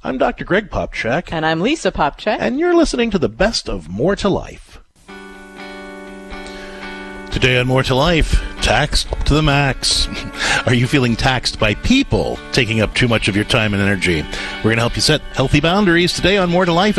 I'm Dr. Greg Popcak. And I'm Lisa Popcak. And you're listening to the best of More to Life. Today on More to Life, taxed to the max. Are you feeling taxed by people taking up too much of your time and energy? We're going to help you set healthy boundaries today on More to Life at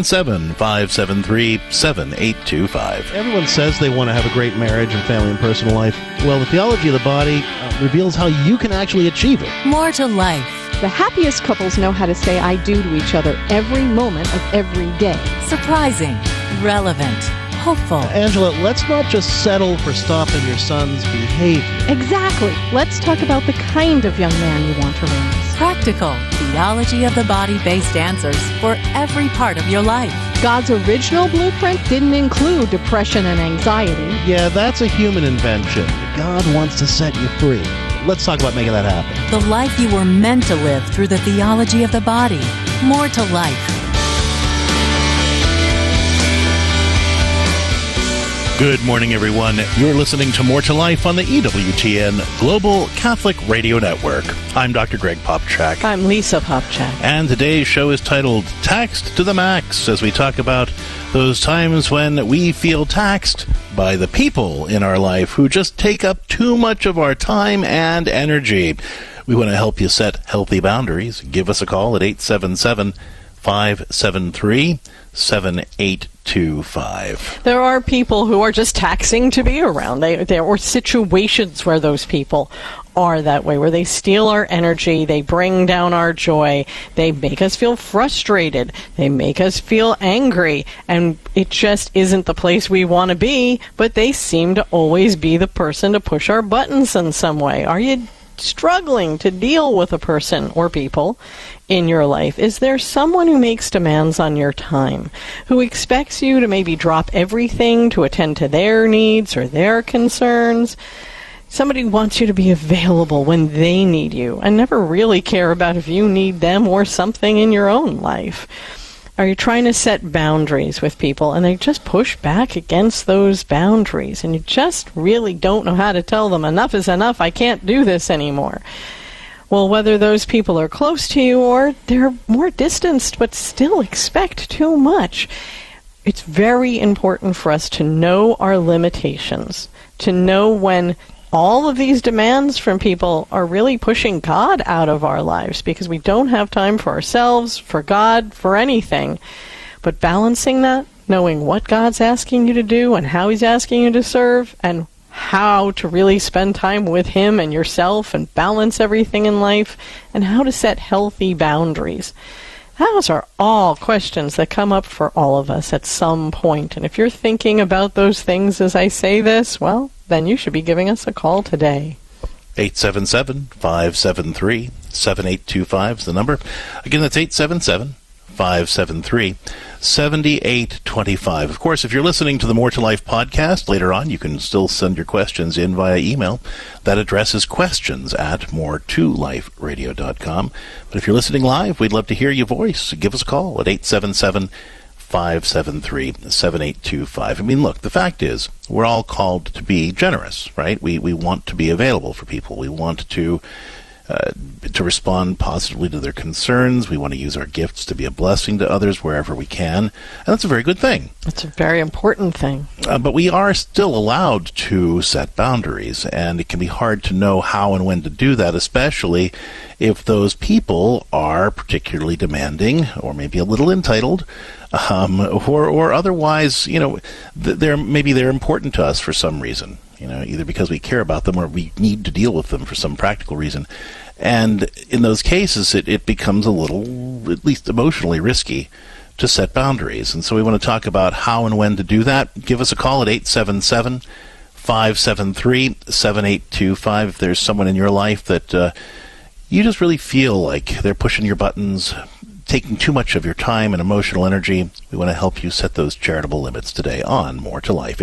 877-573-7825. Everyone says they want to have a great marriage and family and personal life. Well, the theology of the body reveals how you can actually achieve it. More to Life. The happiest couples know how to say I do to each other every moment of every day. Surprising, relevant, hopeful. Angela, let's not just settle for stopping your son's behavior. Exactly. Let's talk about the kind of young man you want to raise. Practical, theology of the body-based answers for every part of your life. God's original blueprint didn't include depression and anxiety. Yeah, that's a human invention. God wants to set you free. Let's talk about making that happen. The life you were meant to live through the theology of the body. More to Life. Good morning, everyone. You're listening to More to Life on the EWTN Global Catholic Radio Network. I'm Dr. Greg Popcak. I'm Lisa Popcak. And today's show is titled Taxed to the Max, as we talk about those times when we feel taxed by the people in our life who just take up too much of our time and energy. We want to help you set healthy boundaries. Give us a call at 877-573-7825. There are people who are just taxing to be around. There are situations where those people are that way, where they steal our energy, they bring down our joy, they make us feel frustrated, they make us feel angry, and it just isn't the place we want to be, but they seem to always be the person to push our buttons in some way. Are you struggling to deal with a person or people in your life? Is there someone who makes demands on your time, who expects you to maybe drop everything to attend to their needs or their concerns? Somebody wants you to be available when they need you and never really care about if you need them or something in your own life. Are you trying to set boundaries with people and they just push back against those boundaries and you just really don't know how to tell them enough is enough, I can't do this anymore? Well, whether those people are close to you or they're more distanced but still expect too much, it's very important for us to know our limitations, to know when all of these demands from people are really pushing God out of our lives because we don't have time for ourselves, for God, for anything. But balancing that, knowing what God's asking you to do and how He's asking you to serve and how to really spend time with Him and yourself and balance everything in life and how to set healthy boundaries. Those are all questions that come up for all of us at some point. And if you're thinking about those things as I say this, well, then you should be giving us a call today. 877-573-7825 is the number. Again, that's 877-573-7825. Of course, if you're listening to the More to Life podcast later on, you can still send your questions in via email. That address is questions@moretoliferadio.com. But if you're listening live, we'd love to hear your voice. Give us a call at 877-573-7825. I mean, look, the fact is, we're all called to be generous, right? We want to be available for people. We want to respond positively to their concerns. We want to use our gifts to be a blessing to others wherever we can. And that's a very good thing. That's a very important thing. But we are still allowed to set boundaries, and it can be hard to know how and when to do that, especially if those people are particularly demanding or maybe a little entitled, or otherwise, they're important to us for some reason. Either because we care about them or we need to deal with them for some practical reason. And in those cases, it becomes a little, at least emotionally, risky to set boundaries. And so we want to talk about how and when to do that. Give us a call at 877-573-7825. If there's someone in your life that you just really feel like they're pushing your buttons, taking too much of your time and emotional energy, we want to help you set those charitable limits today on More to Life.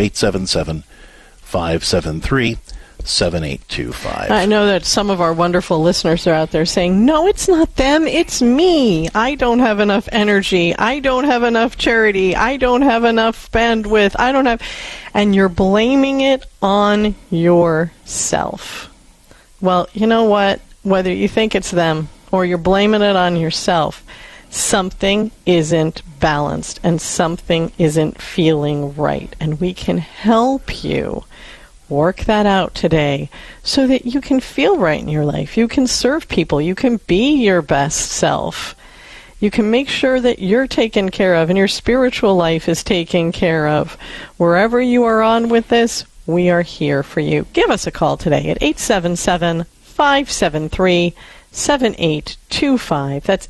877-573-7825. I know that some of our wonderful listeners are out there saying, no, it's not them, it's me. I don't have enough energy. I don't have enough charity. I don't have enough bandwidth. And you're blaming it on yourself. Well, you know what? Whether you think it's them or you're blaming it on yourself, something isn't balanced and something isn't feeling right. And we can help you work that out today so that you can feel right in your life. You can serve people. You can be your best self. You can make sure that you're taken care of and your spiritual life is taken care of. Wherever you are on with this, we are here for you. Give us a call today at 877-573-7825. That's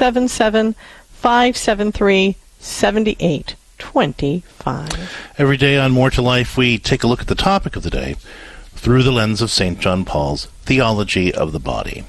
877-573-7825. Every day on More to Life, we take a look at the topic of the day through the lens of St. John Paul's theology of the body.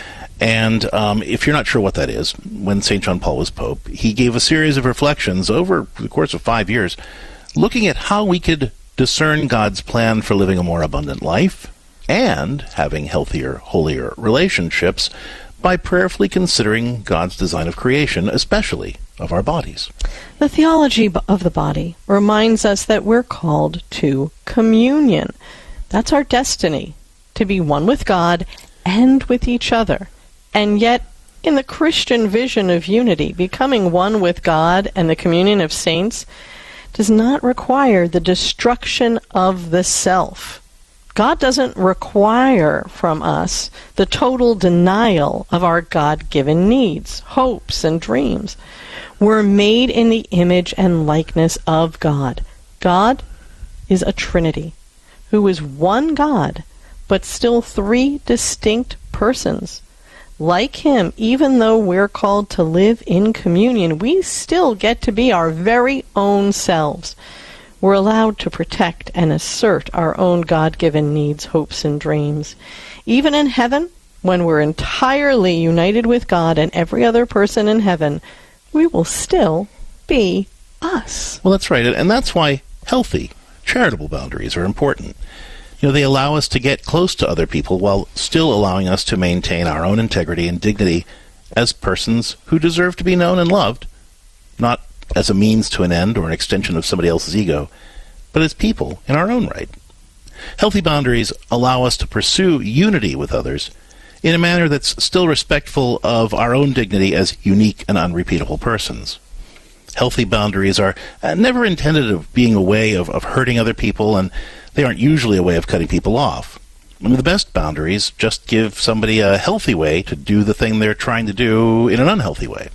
And if you're not sure what that is, when St. John Paul was Pope, he gave a series of reflections over the course of 5 years, looking at how we could discern God's plan for living a more abundant life and having healthier, holier relationships by prayerfully considering God's design of creation, especially of our bodies. The theology of the body reminds us that we're called to communion. That's our destiny, to be one with God and with each other. And yet, in the Christian vision of unity, becoming one with God and the communion of saints does not require the destruction of the self. God doesn't require from us the total denial of our God-given needs, hopes, and dreams. We're made in the image and likeness of God. God is a Trinity, who is one God, but still three distinct persons. Like him, even though we're called to live in communion, we still get to be our very own selves. We're allowed to protect and assert our own God-given needs, hopes, and dreams. Even in heaven, when we're entirely united with God and every other person in heaven, we will still be us. Well, that's right. And that's why healthy, charitable boundaries are important. They allow us to get close to other people while still allowing us to maintain our own integrity and dignity as persons who deserve to be known and loved, not as a means to an end or an extension of somebody else's ego, but as people in our own right. Healthy boundaries allow us to pursue unity with others in a manner that's still respectful of our own dignity as unique and unrepeatable persons. Healthy boundaries are never intended of being a way of hurting other people, and they aren't usually a way of cutting people off. The best boundaries just give somebody a healthy way to do the thing they're trying to do in an unhealthy way.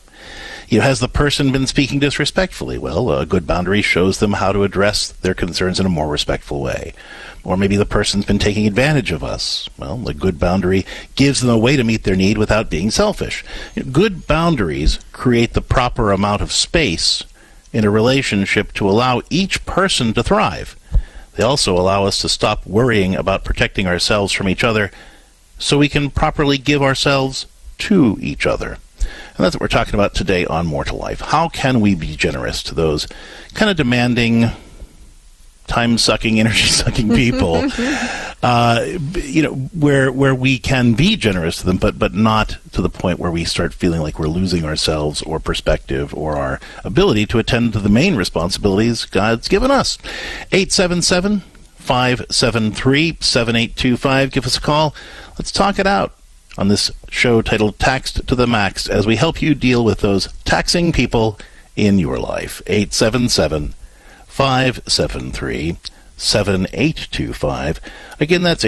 Has the person been speaking disrespectfully? Well, a good boundary shows them how to address their concerns in a more respectful way. Or maybe the person's been taking advantage of us. Well, a good boundary gives them a way to meet their need without being selfish. Good boundaries create the proper amount of space in a relationship to allow each person to thrive. They also allow us to stop worrying about protecting ourselves from each other so we can properly give ourselves to each other. And that's what we're talking about today on More to Life. How can we be generous to those kind of demanding, time-sucking, energy-sucking people, where we can be generous to them, but not to the point where we start feeling like we're losing ourselves or perspective or our ability to attend to the main responsibilities God's given us. 877-573-7825. Give us a call. Let's talk it out on this show titled Taxed to the Max as we help you deal with those taxing people in your life. 877-573-7825. Again, that's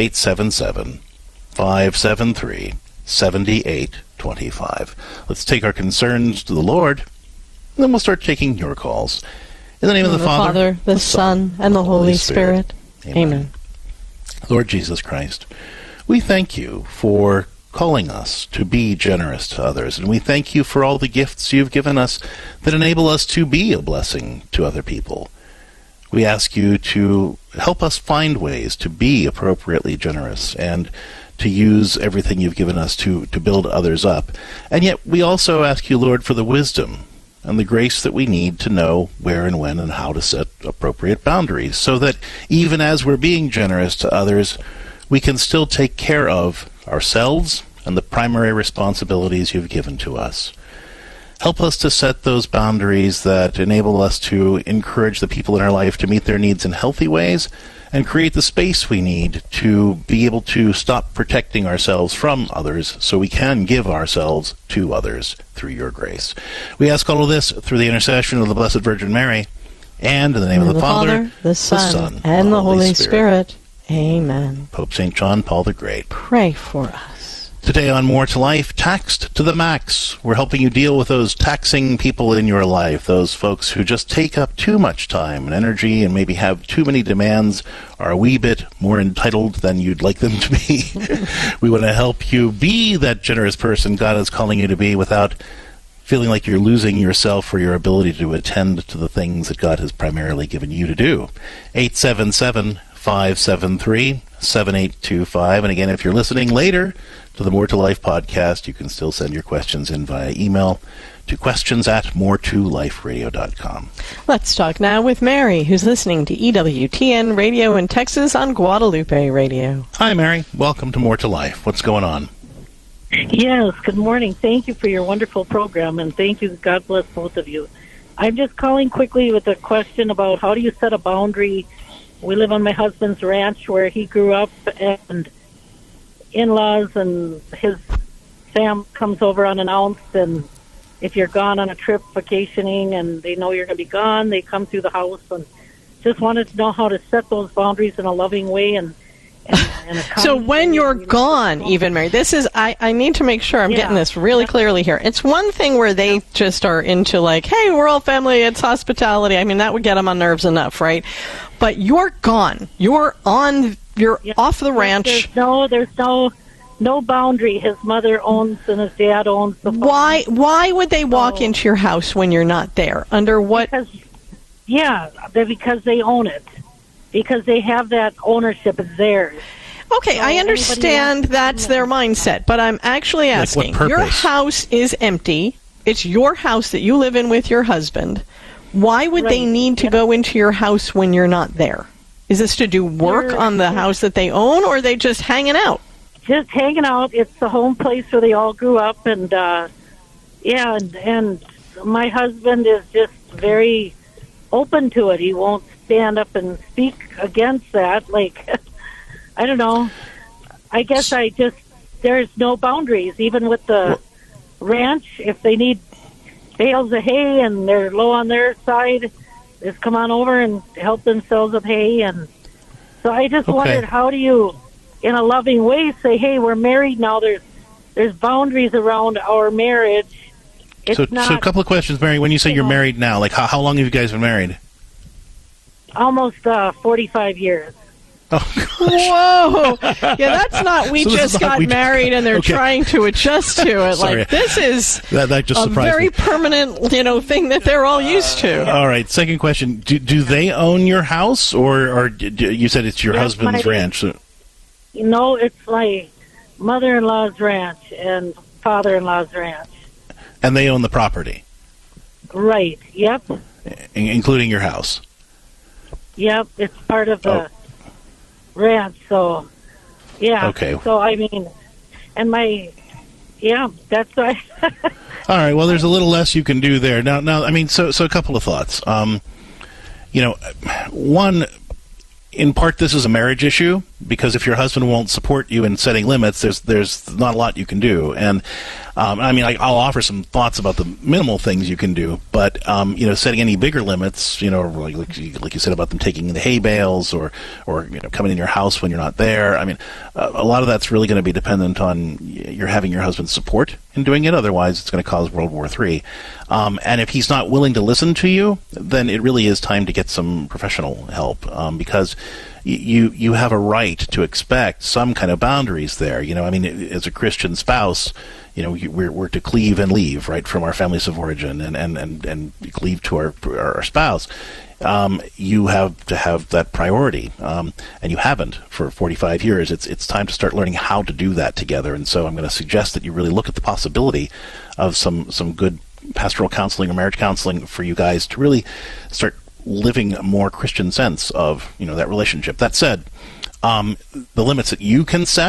877-573-7825. Let's take our concerns to the Lord, and then we'll start taking your calls. In the name of the Father, the Son, and the Holy Spirit. Amen. Lord Jesus Christ, we thank you for calling us to be generous to others, and we thank you for all the gifts you've given us that enable us to be a blessing to other people. We ask you to help us find ways to be appropriately generous and to use everything you've given us to build others up. And yet we also ask you, Lord, for the wisdom and the grace that we need to know where and when and how to set appropriate boundaries, so that even as we're being generous to others, we can still take care of ourselves and the primary responsibilities you've given to us. Help us to set those boundaries that enable us to encourage the people in our life to meet their needs in healthy ways and create the space we need to be able to stop protecting ourselves from others so we can give ourselves to others through your grace. We ask all of this through the intercession of the Blessed Virgin Mary, and in the name of the Father, the Son, and the Holy Spirit. Amen. Pope St. John Paul the Great, pray for us. Today on More to Life, taxed to the max. We're helping you deal with those taxing people in your life, those folks who just take up too much time and energy and maybe have too many demands, are a wee bit more entitled than you'd like them to be. We want to help you be that generous person God is calling you to be without feeling like you're losing yourself or your ability to attend to the things that God has primarily given you to do. 877-573-7825. And again, if you're listening later to the More to Life podcast, you can still send your questions in via email to questions@moretoliferadio.com. Let's talk now with Mary, who's listening to EWTN Radio in Texas on Guadalupe Radio. Hi, Mary. Welcome to More to Life. What's going on? Yes, good morning. Thank you for your wonderful program, and thank you. God bless both of you. I'm just calling quickly with a question about how do you set a boundary. We live on my husband's ranch where he grew up, and in-laws and his fam comes over unannounced, and if you're gone on a trip vacationing and they know you're going to be gone, they come through the house, and just wanted to know how to set those boundaries in a loving way. And so when you're gone, even Mary, this is, I need to make sure I'm getting this really clearly here. It's one thing where they just are into like, hey, we're all family, it's hospitality. I mean, that would get them on nerves enough, right? But you're gone. You're off the ranch. There's no boundary. His mother owns and his dad owns the farm. Why would they walk into your house when you're not there? Under what? Because they own it. Because they have that ownership, it's theirs. Okay, so I understand that's their mindset, but I'm actually asking, your house is empty. It's your house that you live in with your husband. Why would they need to go into your house when you're not there? Is this to do work on the house that they own, or are they just hanging out? Just hanging out. It's the home place where they all grew up, and and my husband is just very open to it. He won't stand up and speak against that. Like, I don't know. I guess there's no boundaries. Even with the ranch, if they need bales of hay and they're low on their side, just come on over and help themselves with hay. And so I just wondered, how do you, in a loving way, say, hey, we're married now. There's boundaries around our marriage. So a couple of questions, Mary. When you say you're married now, like how long have you guys been married? Almost 45 years. Oh, gosh. Whoa! Yeah, that's not. We just got married, and they're trying to adjust to it. Sorry. Like this is that just a very permanent, thing that they're all used to. All right. Second question: Do they own your house, or you said it's your husband's ranch? So. No, it's my mother-in-law's ranch and father-in-law's ranch. And they own the property. Right. Yep. Including your house. Yep, it's part of the ranch, so, yeah. Okay. So, I mean, and that's right. All right, well, there's a little less you can do there. Now, I mean, so a couple of thoughts. One, in part, this is a marriage issue, because if your husband won't support you in setting limits, there's not a lot you can do. And I'll offer some thoughts about the minimal things you can do, but setting any bigger limits, like you said about them taking the hay bales or coming in your house when you're not there. I mean, a lot of that's really going to be dependent on you're having your husband's support in doing it. Otherwise, it's going to cause World War III. And if he's not willing to listen to you, then it really is time to get some professional help, because you have a right to expect some kind of boundaries there. As a Christian spouse, we're to cleave and leave, right, from our families of origin and cleave to our spouse. You have to have that priority, and you haven't for 45 years. It's time to start learning how to do that together. And so I'm going to suggest that you really look at the possibility of some good pastoral counseling or marriage counseling for you guys to really start living a more Christian sense of that relationship. That said, the limits that you can set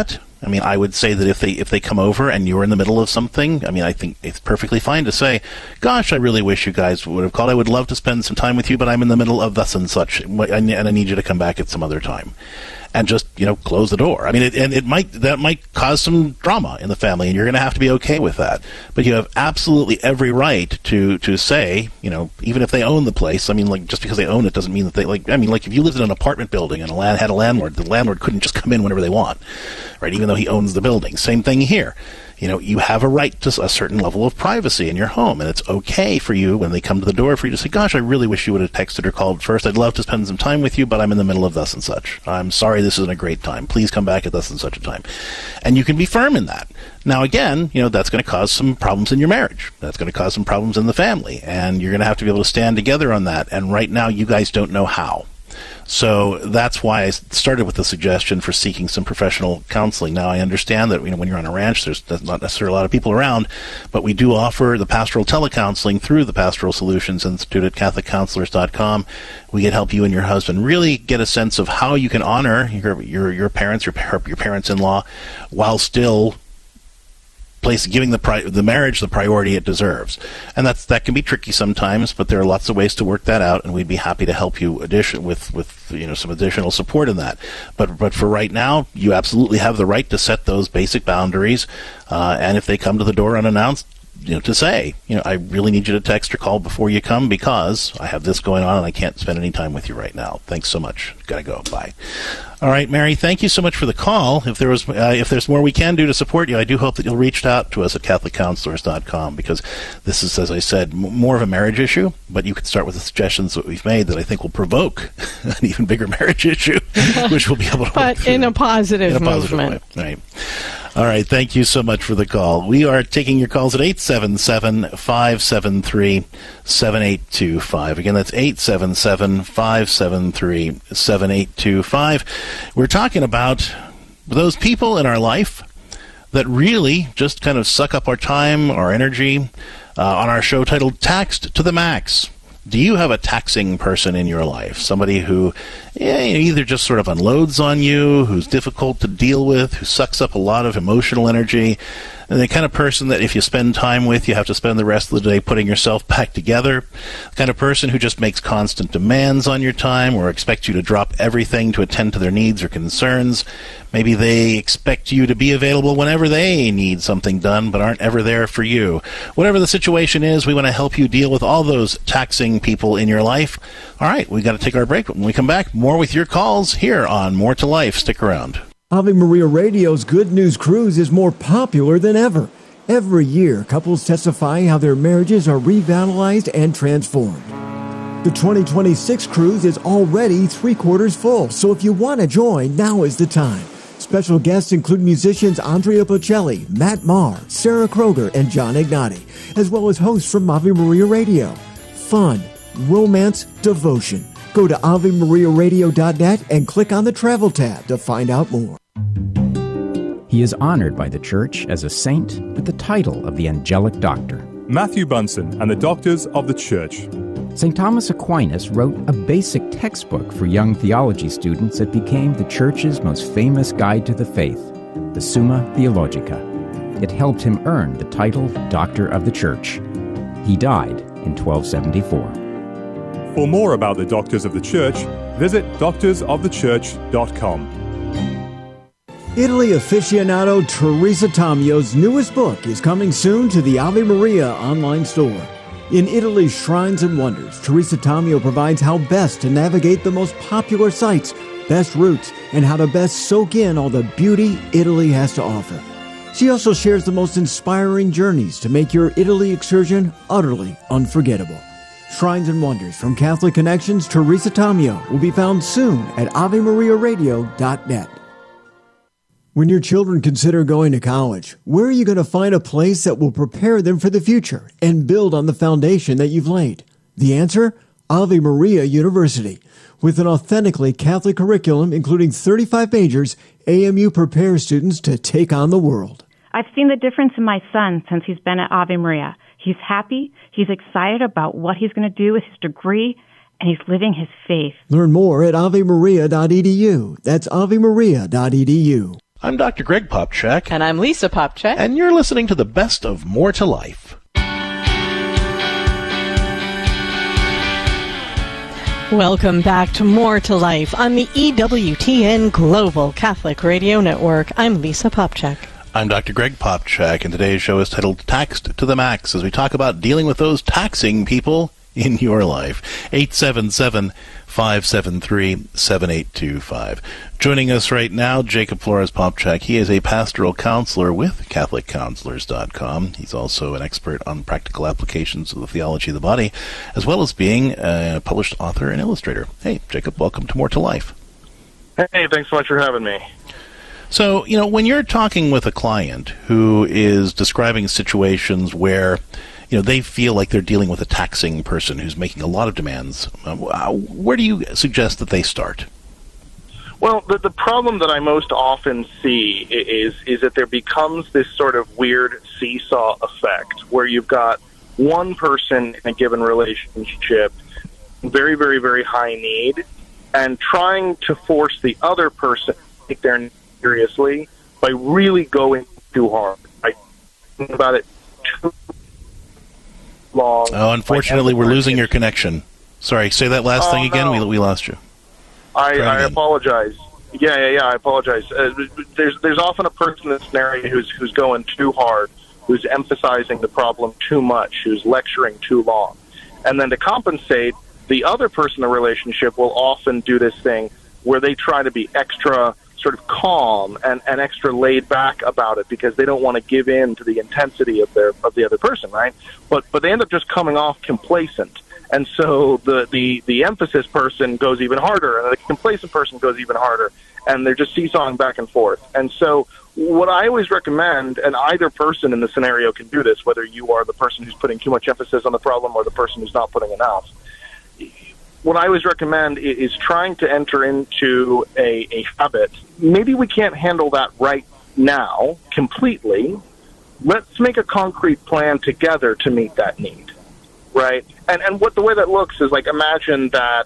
I mean, I would say that if they come over and you're in the middle of something, I mean, I think it's perfectly fine to say, gosh, I really wish you guys would have called. I would love to spend some time with you, but I'm in the middle of thus and such, and I need you to come back at some other time. And just, close the door. I mean, that might cause some drama in the family, and you're going to have to be okay with that. But you have absolutely every right to say, even if they own the place. I mean, like, just because they own it doesn't mean that if you lived in an apartment building and had a landlord, the landlord couldn't just come in whenever they want, right? Even though he owns the building. Same thing here. You have a right to a certain level of privacy in your home, and it's okay for you when they come to the door for you to say, gosh, I really wish you would have texted or called first. I'd love to spend some time with you, but I'm in the middle of thus and such. I'm sorry, this isn't a great time. Please come back at thus and such a time. And you can be firm in that. Now, again, that's going to cause some problems in your marriage. That's going to cause some problems in the family, and you're going to have to be able to stand together on that. And right now, you guys don't know how. So that's why I started with the suggestion for seeking some professional counseling. Now, I understand that when you're on a ranch, there's not necessarily a lot of people around, but we do offer the pastoral telecounseling through the Pastoral Solutions Institute at CatholicCounselors.com. We can help you and your husband really get a sense of how you can honor your parents, your parents-in-law, while still giving the marriage the priority it deserves. And that can be tricky sometimes, but there are lots of ways to work that out, and we'd be happy to help you with some additional support in that. But for right now, you absolutely have the right to set those basic boundaries, and if they come to the door unannounced, to say, I really need you to text or call before you come because I have this going on and I can't spend any time with you right now. Thanks so much. Gotta go. Bye. All right, Mary, thank you so much for the call. If there's more we can do to support you, I do hope that you'll reach out to us at CatholicCounselors.com, because this is, as I said, more of a marriage issue, but you could start with the suggestions that we've made that I think will provoke an even bigger marriage issue, which we'll be able to but in a positive movement. Way. Right. All right, thank you so much for the call. We are taking your calls at 877-573-7825. Again, that's 877-573-7825. We're talking about those people in our life that really just kind of suck up our time, our energy, on our show titled Taxed to the Max. Do you have a taxing person in your life? Somebody who either just sort of unloads on you, who's difficult to deal with, who sucks up a lot of emotional energy, and the kind of person that if you spend time with, you have to spend the rest of the day putting yourself back together. The kind of person who just makes constant demands on your time or expects you to drop everything to attend to their needs or concerns. Maybe they expect you to be available whenever they need something done, but aren't ever there for you. Whatever the situation is, we want to help you deal with all those taxing people in your life. All right, we got to take our break. When we come back, more with your calls here on More to Life. Stick around. Ave Maria Radio's Good News Cruise is more popular than ever. Every year, couples testify how their marriages are revitalized and transformed. The 2026 cruise is already 3/4 full, so if you want to join, now is the time. Special guests include musicians Andrea Bocelli, Matt Maher, Sarah Kroger, and John Ignati, as well as hosts from Ave Maria Radio. Fun, romance, devotion. Go to AveMariaRadio.net and click on the Travel tab to find out more. He is honored by the Church as a saint with the title of the Angelic Doctor. Matthew Bunson and the Doctors of the Church. St. Thomas Aquinas wrote a basic textbook for young theology students that became the Church's most famous guide to the faith, the Summa Theologica. It helped him earn the title Doctor of the Church. He died in 1274. For more about the Doctors of the Church, visit doctorsofthechurch.com. Italy aficionado Teresa Tomio's newest book is coming soon to the Ave Maria online store. In Italy's Shrines and Wonders, Teresa Tomio provides how best to navigate the most popular sites, best routes, and how to best soak in all the beauty Italy has to offer. She also shares the most inspiring journeys to make your Italy excursion utterly unforgettable. Shrines and Wonders from Catholic Connections, Teresa Tomio will be found soon at AveMariaRadio.net. When your children consider going to college, where are you going to find a place that will prepare them for the future and build on the foundation that you've laid? The answer? Ave Maria University. With an authentically Catholic curriculum including 35 majors, AMU prepares students to take on the world. I've seen the difference in my son since he's been at Ave Maria. He's happy, he's excited about what he's going to do with his degree, and he's living his faith. Learn more at AveMaria.edu. That's AveMaria.edu. I'm Dr. Greg Popcak. And I'm Lisa Popcak. And you're listening to the best of More to Life. Welcome back to More to Life on the EWTN Global Catholic Radio Network. I'm Lisa Popcak. I'm Dr. Greg Popcak, and today's show is titled Taxed to the Max, as we talk about dealing with those taxing people in your life. 877-573-7825. Joining us right now, Jacob Flores Popcak. He is a pastoral counselor with CatholicCounselors.com. He's also an expert on practical applications of the theology of the body, as well as being a published author and illustrator. Hey, Jacob, welcome to More to Life. Hey, thanks so much for having me. So, when you're talking with a client who is describing situations where they feel like they're dealing with a taxing person who's making a lot of demands, where do you suggest that they start? Well, the problem that I most often see is that there becomes this sort of weird seesaw effect where you've got one person in a given relationship, very, very, very high need, and trying to force the other person to take their need seriously by really going too hard. I think about it too long. Oh, unfortunately, we're losing your connection. Sorry, say that last thing again. No. We lost you. I apologize. Yeah, I apologize. There's often a person in this scenario who's going too hard, who's emphasizing the problem too much, who's lecturing too long. And then to compensate, the other person in the relationship will often do this thing where they try to be extra sort of calm and extra laid back about it because they don't want to give in to the intensity of the other person, right? But they end up just coming off complacent. And so the emphasis person goes even harder, and the complacent person goes even harder, and they're just seesawing back and forth. And so what I always recommend, and either person in the scenario can do this, whether you are the person who's putting too much emphasis on the problem or the person who's not putting enough, what I always recommend is trying to enter into a habit. Maybe we can't handle that right now completely. Let's make a concrete plan together to meet that need, right? And what the way that looks is like imagine that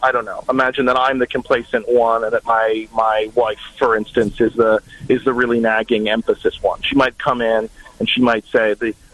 I'm the complacent one and that my wife, for instance, is the really nagging emphasis one. She might come in and she might say,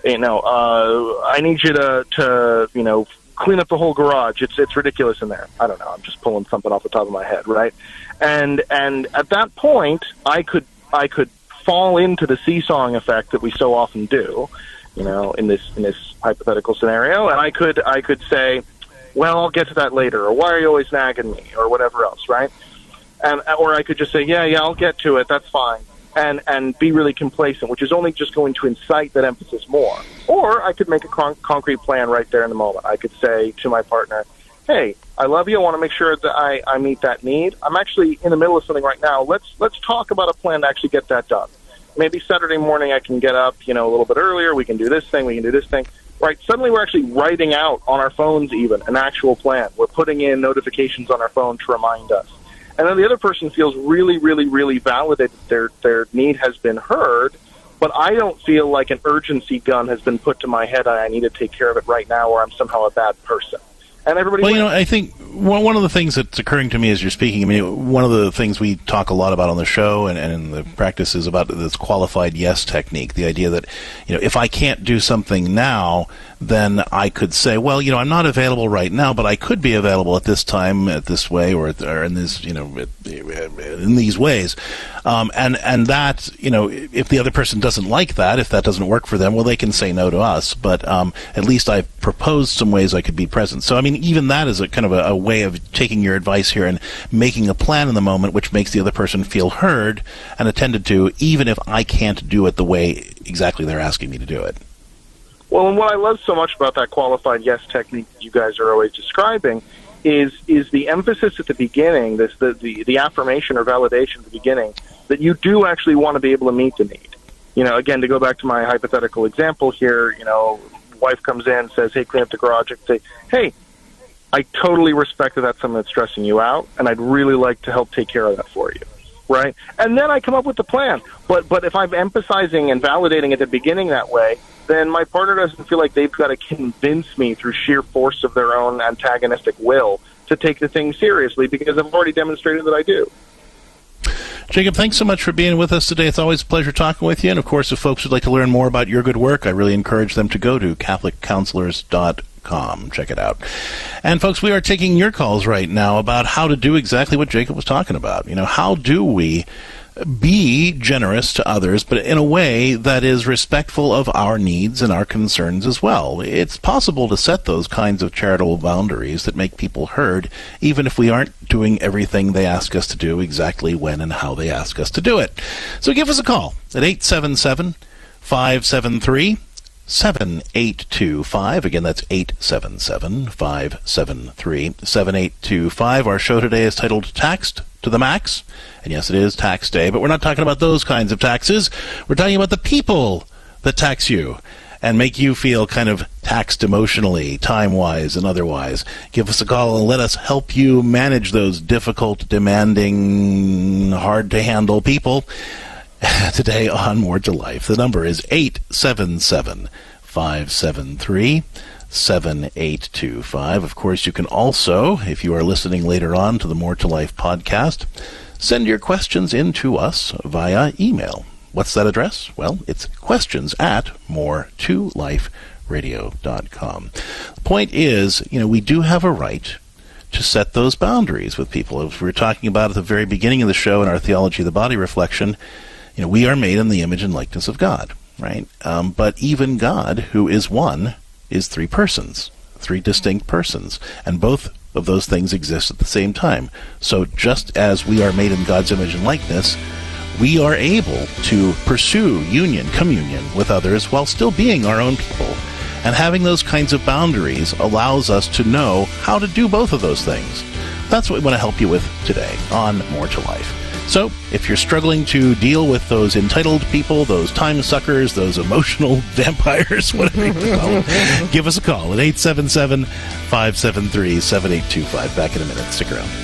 I need you to clean up the whole garage. It's ridiculous in there. I don't know. I'm just pulling something off the top of my head, right? And at that point, I could fall into the seesawing effect that we so often do, in this hypothetical scenario. And I could say, well, I'll get to that later, or why are you always nagging me, or whatever else, right? Or I could just say, yeah, I'll get to it. That's fine. And be really complacent, which is only just going to incite that emphasis more. Or I could make a concrete plan right there in the moment. I could say to my partner, hey, I love you. I want to make sure that I meet that need. I'm actually in the middle of something right now. Let's talk about a plan to actually get that done. Maybe Saturday morning I can get up, a little bit earlier. We can do this thing. We can do this thing. Right? Suddenly we're actually writing out on our phones even an actual plan. We're putting in notifications on our phone to remind us. And then the other person feels really, really, really validated. Their need has been heard, but I don't feel like an urgency gun has been put to my head. I need to take care of it right now, or I'm somehow a bad person. And everybody. Well, I think one of the things that's occurring to me as you're speaking, one of the things we talk a lot about on the show and in the practice is about this qualified yes technique. The idea that, if I can't do something now, then I could say, well, I'm not available right now, but I could be available at this time, at this way, or in this, in these ways. And that, if the other person doesn't like that, if that doesn't work for them, well, they can say no to us. But at least I've proposed some ways I could be present. So, even that is a kind of a way of taking your advice here and making a plan in the moment, which makes the other person feel heard and attended to, even if I can't do it the way exactly they're asking me to do it. Well, and what I love so much about that qualified yes technique that you guys are always describing is the emphasis at the beginning, the affirmation or validation at the beginning, that you do actually want to be able to meet the need. Again, to go back to my hypothetical example here, wife comes in, says, hey, clean up the garage. I say, hey, I totally respect that that's something that's stressing you out, and I'd really like to help take care of that for you, right? And then I come up with the plan. But if I'm emphasizing and validating at the beginning that way, then my partner doesn't feel like they've got to convince me through sheer force of their own antagonistic will to take the thing seriously, because I've already demonstrated that I do. Jacob, thanks so much for being with us today. It's always a pleasure talking with you. And, of course, if folks would like to learn more about your good work, I really encourage them to go to CatholicCounselors.com. Check it out. And, folks, we are taking your calls right now about how to do exactly what Jacob was talking about. How do we be generous to others, but in a way that is respectful of our needs and our concerns as well? It's possible to set those kinds of charitable boundaries that make people heard, even if we aren't doing everything they ask us to do exactly when and how they ask us to do it. So give us a call at 877-573-7825. Again, that's 877-573-7825. Our show today is titled Taxed to the Max. And yes, it is tax day, but we're not talking about those kinds of taxes. We're talking about the people that tax you and make you feel kind of taxed emotionally, time-wise and otherwise. Give us a call and let us help you manage those difficult, demanding, hard-to-handle people. Today on More to Life, the number is 877-573-7825. Of course, you can also, if you are listening later on to the More to Life podcast, send your questions in to us via email. What's that address? Well, it's questions@more2liferadio.com. The point is, we do have a right to set those boundaries with people. As we were talking about at the very beginning of the show in our Theology of the Body reflection, we are made in the image and likeness of God, right? But even God, who is one, is three persons, three distinct persons, and both of those things exist at the same time. So just as we are made in God's image and likeness, we are able to pursue union, communion with others while still being our own people. And having those kinds of boundaries allows us to know how to do both of those things. That's what we want to help you with today on More to Life. So, if you're struggling to deal with those entitled people, those time suckers, those emotional vampires, whatever you call them, give us a call at 877-573-7825. Back in a minute. Stick around.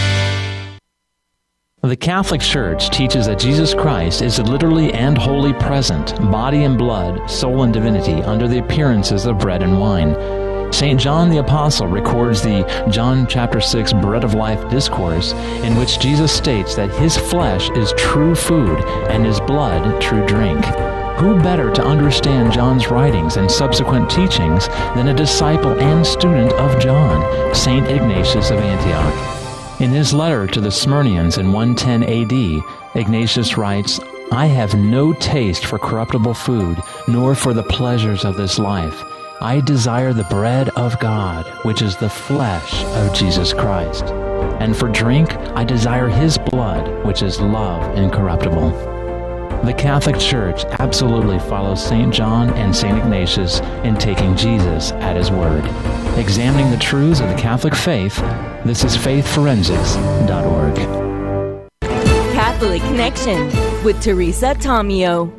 The Catholic Church teaches that Jesus Christ is literally and wholly present, body and blood, soul and divinity, under the appearances of bread and wine. St. John the Apostle records the John chapter 6 Bread of Life discourse, in which Jesus states that his flesh is true food and his blood true drink. Who better to understand John's writings and subsequent teachings than a disciple and student of John, St. Ignatius of Antioch? In his letter to the Smyrnians in 110 AD, Ignatius writes, "I have no taste for corruptible food, nor for the pleasures of this life. I desire the bread of God, which is the flesh of Jesus Christ. And for drink, I desire his blood, which is love incorruptible." The Catholic Church absolutely follows St. John and St. Ignatius in taking Jesus at his word. Examining the truths of the Catholic faith, this is faithforensics.org. Catholic Connection with Teresa Tomeo.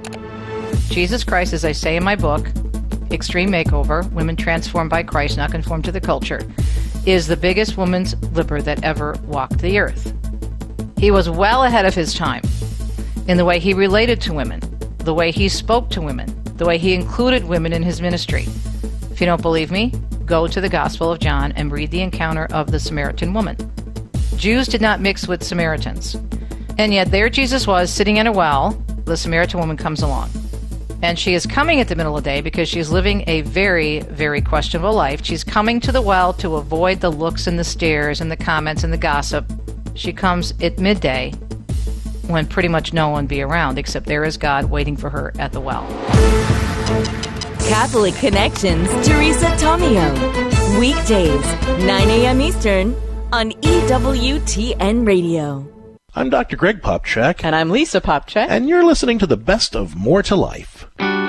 Jesus Christ, as I say in my book, Extreme Makeover, Women Transformed by Christ, Not Conformed to the Culture, is the biggest woman's libber that ever walked the earth. He was well ahead of his time in the way he related to women, the way he spoke to women, the way he included women in his ministry. If you don't believe me, go to the Gospel of John and read the encounter of the Samaritan woman. Jews did not mix with Samaritans. And yet there Jesus was, sitting in a well. The Samaritan woman comes along. And she is coming at the middle of the day because she's living a very, very questionable life. She's coming to the well to avoid the looks and the stares and the comments and the gossip. She comes at midday when pretty much no one be around, except there is God waiting for her at the well. Catholic Connections, Teresa Tomeo. Weekdays, 9 a.m. Eastern on EWTN Radio. I'm Dr. Greg Popcak. And I'm Lisa Popcak. And you're listening to the best of More to Life.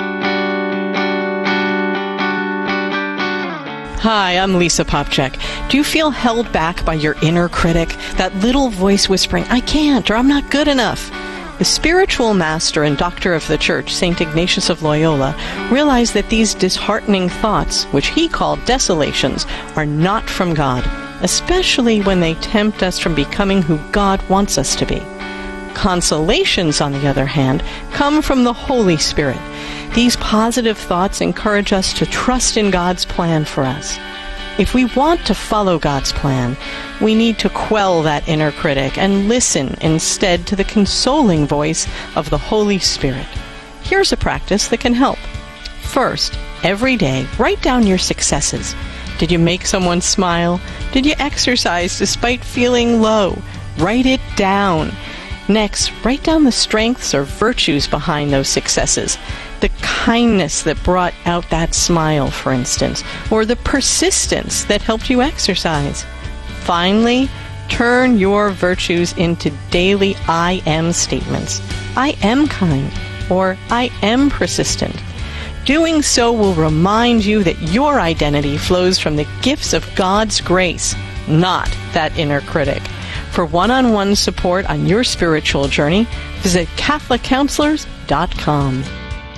Hi, I'm Lisa Popcak. Do you feel held back by your inner critic? That little voice whispering, I can't, or I'm not good enough? The spiritual master and doctor of the church, St. Ignatius of Loyola, realized that these disheartening thoughts, which he called desolations, are not from God, especially when they tempt us from becoming who God wants us to be. Consolations, on the other hand, come from the Holy Spirit. These positive thoughts encourage us to trust in God's plan for us. If we want to follow God's plan, we need to quell that inner critic and listen instead to the consoling voice of the Holy Spirit. Here's a practice that can help. First, every day, write down your successes. Did you make someone smile? Did you exercise despite feeling low? Write it down. Next, write down the strengths or virtues behind those successes. The kindness that brought out that smile, for instance, or the persistence that helped you exercise. Finally, turn your virtues into daily I am statements. I am kind, or I am persistent. Doing so will remind you that your identity flows from the gifts of God's grace, not that inner critic. For one-on-one support on your spiritual journey, visit CatholicCounselors.com.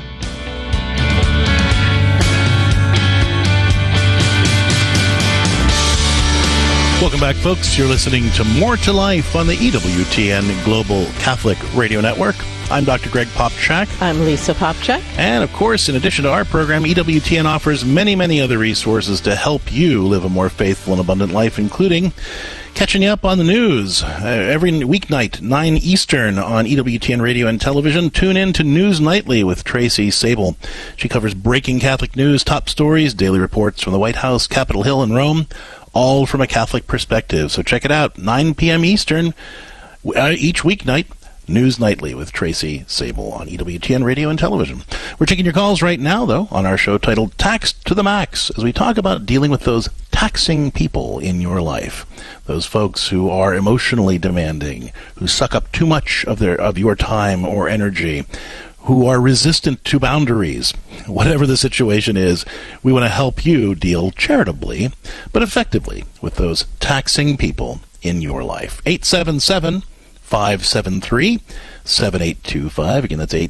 Welcome back, folks. You're listening to More to Life on the EWTN Global Catholic Radio Network. I'm Dr. Greg Popchak. I'm Lisa Popchak. And, of course, in addition to our program, EWTN offers many, many other resources to help you live a more faithful and abundant life, including catching you up on the news. Every weeknight, 9 Eastern on EWTN Radio and Television. Tune in to News Nightly with Tracy Sable. She covers breaking Catholic news, top stories, daily reports from the White House, Capitol Hill, and Rome, all from a Catholic perspective. So check it out, 9 p.m. Eastern, each weeknight. News Nightly with Tracy Sable on EWTN Radio and Television. We're taking your calls right now, though, on our show titled Taxed to the Max, as we talk about dealing with those taxing people in your life. Those folks who are emotionally demanding, who suck up too much of your time or energy, who are resistant to boundaries. Whatever the situation is, we want to help you deal charitably, but effectively, with those taxing people in your life. 877-573-7825. Again, that's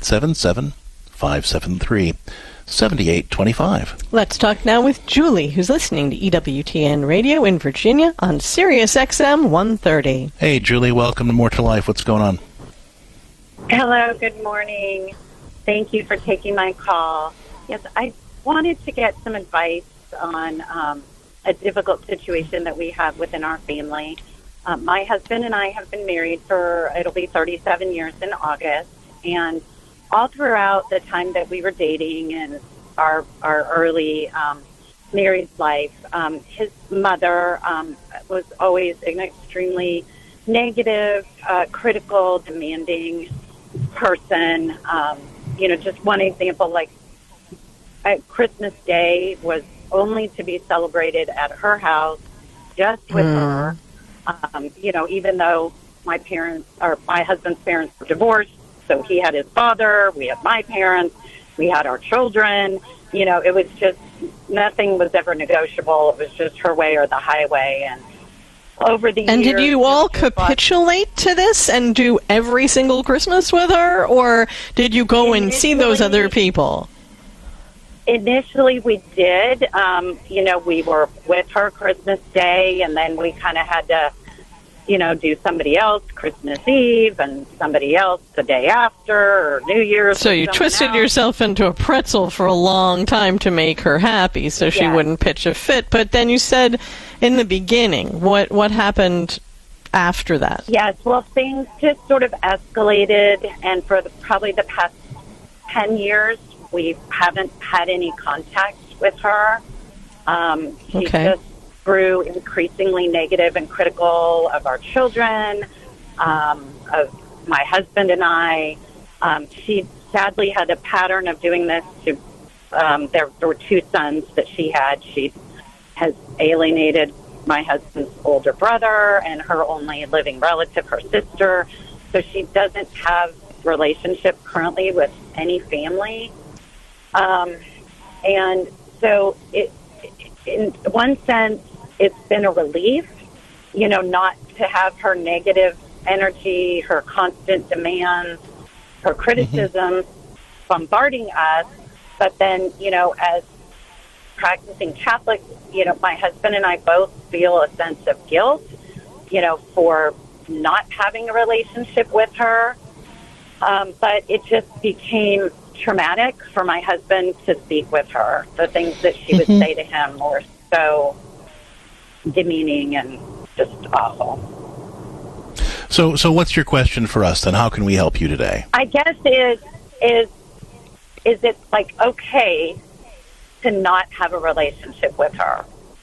877-573-7825. Let's talk now with Julie, who's listening to EWTN Radio in Virginia on Sirius XM 130. Hey, Julie, welcome to More to Life. What's going on? Hello, good morning. Thank you for taking my call. Yes, I wanted to get some advice on a difficult situation that we have within our family. My husband and I have been married it'll be 37 years in August, and all throughout the time that we were dating and our early married life, his mother was always an extremely negative, critical, demanding person. Just one example, like Christmas Day was only to be celebrated at her house, just with her. Even though my husband's parents were divorced, so he had his father, we had my parents, we had our children. It was just, nothing was ever negotiable. It was just her way or the highway. And over the years... And did you all capitulate to this and do every single Christmas with her, or did you go and see those other people? Initially, we did. We were with her Christmas Day, and then we kind of had to, do somebody else Christmas Eve and somebody else the day after, or New Year's. So you twisted yourself into a pretzel for a long time to make her happy so she wouldn't pitch a fit. But then you said in the beginning, what happened after that? Yes, well, things just sort of escalated, and for probably the past 10 years, we haven't had any contact with her. She just grew increasingly negative and critical of our children, of my husband and I. She sadly had a pattern of doing this to, there were 2 sons that she had. She has alienated my husband's older brother and her only living relative, her sister. So she doesn't have relationship currently with any family. And so in one sense, it's been a relief, not to have her negative energy, her constant demands, her criticism bombarding us. But then, as practicing Catholics, my husband and I both feel a sense of guilt, for not having a relationship with her. But it just became traumatic for my husband to speak with her. The things that she would say to him were so demeaning and just awful. So what's your question for us then? How can we help you today? I guess is it like okay to not have a relationship with her?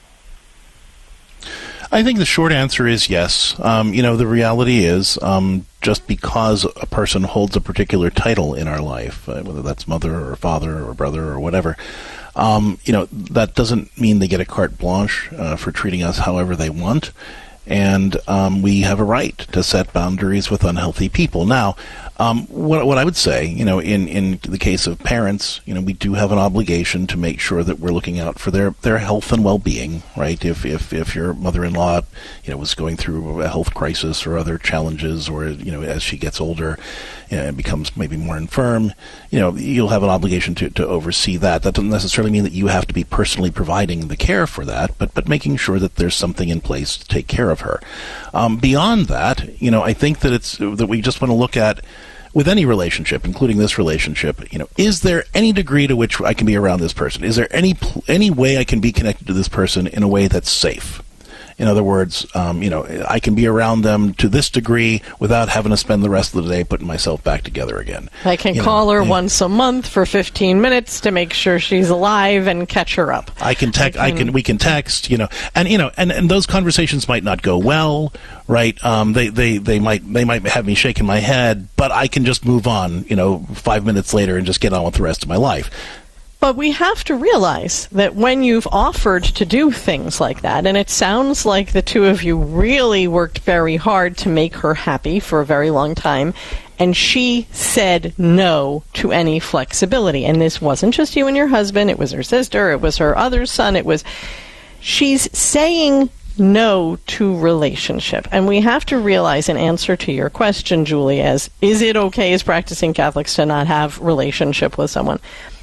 I think the short answer is yes. The reality is, just because a person holds a particular title in our life, whether that's mother or father or brother or whatever, that doesn't mean they get a carte blanche for treating us however they want. And we have a right to set boundaries with unhealthy people. Now, what I would say, in the case of parents, we do have an obligation to make sure that we're looking out for their health and well-being, right? If your mother-in-law, was going through a health crisis or other challenges, or as she gets older, and becomes maybe more infirm, you'll have an obligation to oversee that. That doesn't necessarily mean that you have to be personally providing the care for that, but making sure that there's something in place to take care of her. Beyond that, I think that we just want to look at, with any relationship, including this relationship, is there any degree to which I can be around this person? Is there any way I can be connected to this person in a way that's safe? In other words, I can be around them to this degree without having to spend the rest of the day putting myself back together again. I can call her once a month for 15 minutes to make sure she's alive and catch her up. We can text, and those conversations might not go well, right? They might have me shaking my head, but I can just move on, 5 minutes later and just get on with the rest of my life. But we have to realize that when you've offered to do things like that, and it sounds like the two of you really worked very hard to make her happy for a very long time, and she said no to any flexibility. And this wasn't just you and your husband, it was her sister, it was her other son, she's saying no to relationship. And we have to realize, in answer to your question, Julie, is it okay as practicing Catholics to not have relationship with someone?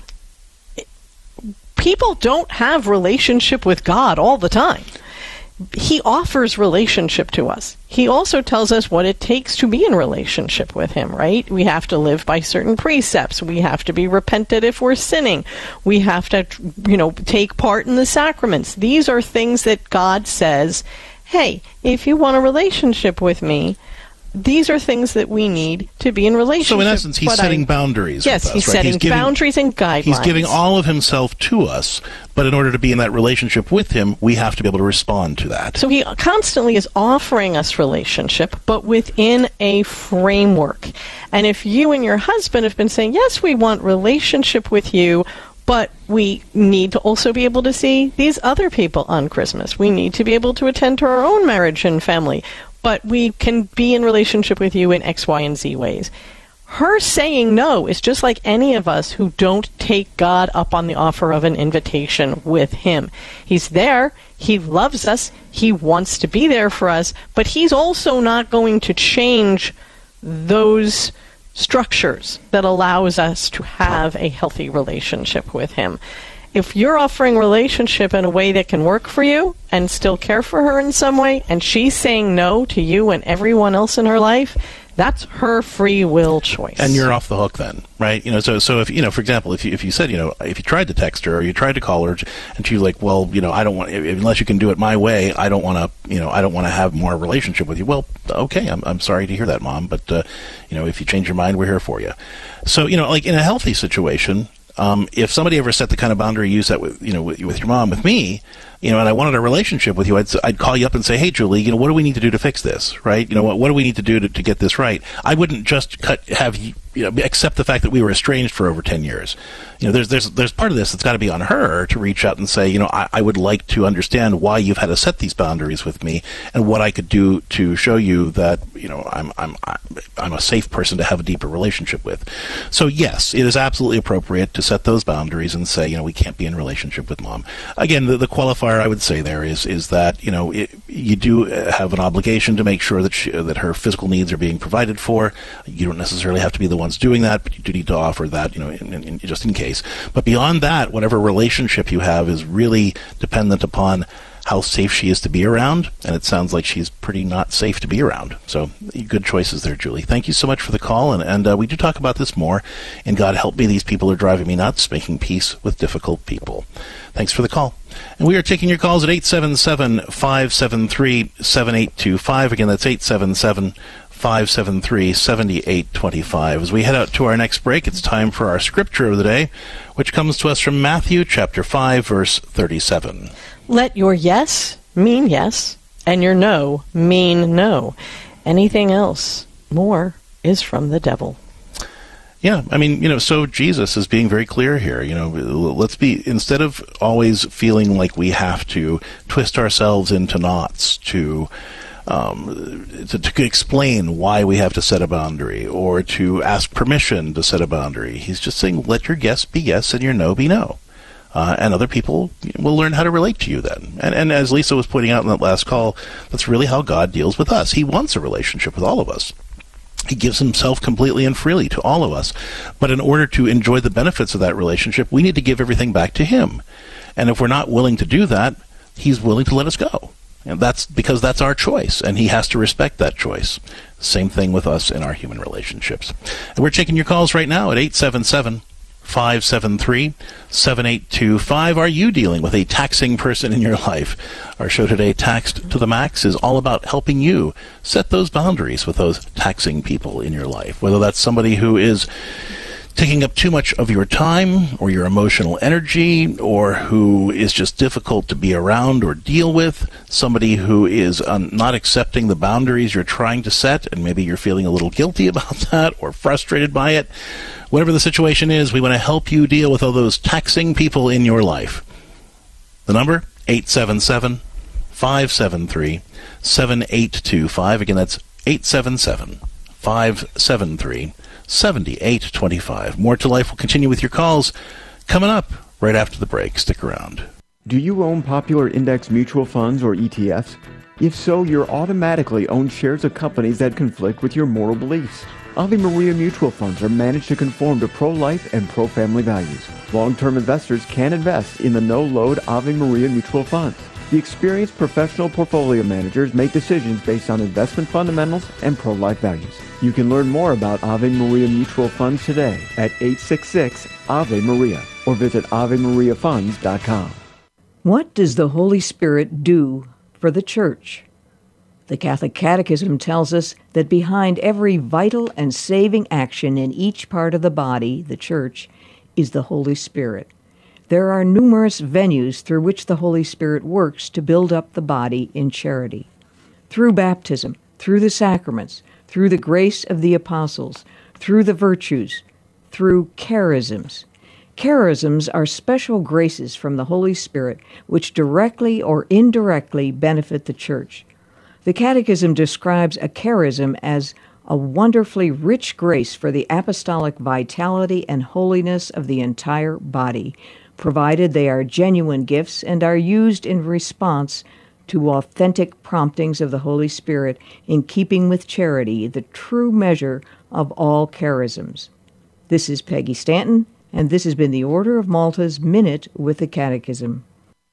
People don't have relationship with God all the time. He offers relationship to us. He also tells us what it takes to be in relationship with him, right? We have to live by certain precepts. We have to be repentant if we're sinning. We have to, take part in the sacraments. These are things that God says, hey, if you want a relationship with me, these are things that we need to be in relationship. So in essence, he's setting boundaries. Yes, with us, he's right? setting boundaries and guidelines. He's giving all of himself to us, but in order to be in that relationship with him, we have to be able to respond to that. So he constantly is offering us relationship, but within a framework. And if you and your husband have been saying, yes, we want relationship with you, but we need to also be able to see these other people on Christmas. We need to be able to attend to our own marriage and family. But we can be in relationship with you in X, Y, and Z ways. Her saying no is just like any of us who don't take God up on the offer of an invitation with him. He's there. He loves us. He wants to be there for us. But he's also not going to change those structures that allows us to have a healthy relationship with him. If you're offering relationship in a way that can work for you and still care for her in some way, and she's saying no to you and everyone else in her life, that's her free will choice. And you're off the hook then, right? So if, for example, if you said, if you tried to text her or you tried to call her and she's like, well, I don't want, unless you can do it my way, I don't want to have more relationship with you. Well, okay, I'm sorry to hear that, Mom, but, if you change your mind, we're here for you. So, like in a healthy situation, if somebody ever set the kind of boundary you set with your mom, with me, and I wanted a relationship with you, I'd call you up and say, hey, Julie, what do we need to do to fix this, right? What do we need to do to get this right? I wouldn't just accept the fact that we were estranged for over 10 years. There's part of this that's got to be on her to reach out and say, I would like to understand why you've had to set these boundaries with me and what I could do to show you that, I'm a safe person to have a deeper relationship with. So yes, it is absolutely appropriate to set those boundaries and say, we can't be in relationship with Mom. Again, the qualifier I would say there is that, you do have an obligation to make sure that her physical needs are being provided for. You don't necessarily have to be the ones doing that, but you do need to offer that, just in case. But beyond that, whatever relationship you have is really dependent upon how safe she is to be around, and it sounds like she's pretty not safe to be around. So good choices there, Julie. Thank you so much for the call, and we do talk about this more in God Help Me, These People Are Driving Me Nuts, Making Peace with Difficult People. Thanks for the call. And we are taking your calls at 877-573-7825. Again, that's 877-573-7825. As we head out to our next break, it's time for our scripture of the day, which comes to us from Matthew chapter 5, verse 37. Let your yes mean yes, and your no mean no. Anything else more is from the devil. Yeah, I mean, so Jesus is being very clear here. Let's be, instead of always feeling like we have to twist ourselves into knots to explain why we have to set a boundary or to ask permission to set a boundary. He's just saying, let your yes be yes and your no be no. And other people will learn how to relate to you then. And as Lisa was pointing out in that last call, that's really how God deals with us. He wants a relationship with all of us. He gives himself completely and freely to all of us. But in order to enjoy the benefits of that relationship, we need to give everything back to him. And if we're not willing to do that, he's willing to let us go. And that's because that's our choice, and he has to respect that choice. Same thing with us in our human relationships. And we're taking your calls right now at 877-573-7825. Are you dealing with a taxing person in your life? Our show today, Taxed to the Max, is all about helping you set those boundaries with those taxing people in your life, whether that's somebody who is taking up too much of your time or your emotional energy, or who is just difficult to be around or deal with, somebody who is not accepting the boundaries you're trying to set, and maybe you're feeling a little guilty about that or frustrated by it. Whatever the situation is, we want to help you deal with all those taxing people in your life. The number, 877-573-7825. Again, that's 877-573-7825. More to Life will continue with your calls coming up right after the break. Stick around. Do you own popular index mutual funds or ETFs? If so, you're automatically own shares of companies that conflict with your moral beliefs. Ave Maria mutual funds are managed to conform to pro-life and pro-family values. Long-term investors can invest in the no-load Ave Maria mutual funds. The experienced professional portfolio managers make decisions based on investment fundamentals and pro-life values. You can learn more about Ave Maria mutual funds today at 866-AVE-MARIA or visit AveMariaFunds.com. What does the Holy Spirit do for the Church? The Catholic Catechism tells us that behind every vital and saving action in each part of the body, the Church, is the Holy Spirit. There are numerous venues through which the Holy Spirit works to build up the body in charity. Through baptism, through the sacraments, through the grace of the apostles, through the virtues, through charisms. Charisms are special graces from the Holy Spirit which directly or indirectly benefit the Church. The Catechism describes a charism as a wonderfully rich grace for the apostolic vitality and holiness of the entire body, provided they are genuine gifts and are used in response to authentic promptings of the Holy Spirit in keeping with charity, the true measure of all charisms. This is Peggy Stanton, and this has been the Order of Malta's Minute with the Catechism.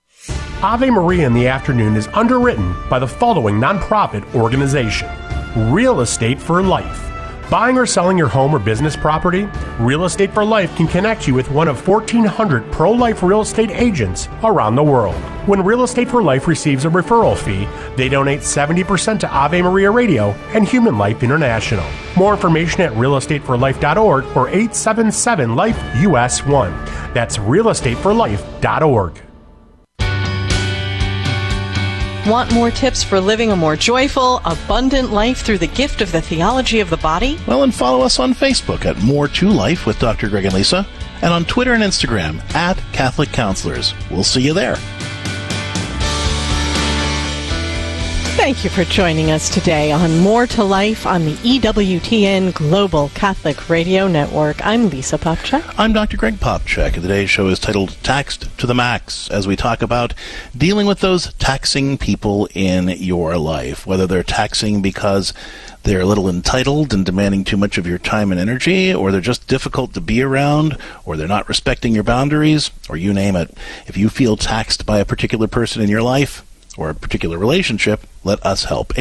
Ave Maria in the Afternoon is underwritten by the following nonprofit organization: Real Estate for Life. Buying or selling your home or business property? Real Estate for Life can connect you with one of 1,400 pro-life real estate agents around the world. When Real Estate for Life receives a referral fee, they donate 70% to Ave Maria Radio and Human Life International. More information at realestateforlife.org or 877-LIFE-US1. That's realestateforlife.org. Want more tips for living a more joyful, abundant life through the gift of the theology of the body? Well, and follow us on Facebook at More to Life with Dr. Greg and Lisa, and on Twitter and Instagram at Catholic Counselors. We'll see you there. Thank you for joining us today on More to Life on the EWTN Global Catholic Radio Network. I'm Lisa Popcak. I'm Dr. Greg Popcak, and today's show is titled Taxed to the Max, as we talk about dealing with those taxing people in your life, whether they're taxing because they're a little entitled and demanding too much of your time and energy, or they're just difficult to be around, or they're not respecting your boundaries, or you name it. If you feel taxed by a particular person in your life, or a particular relationship, let us help.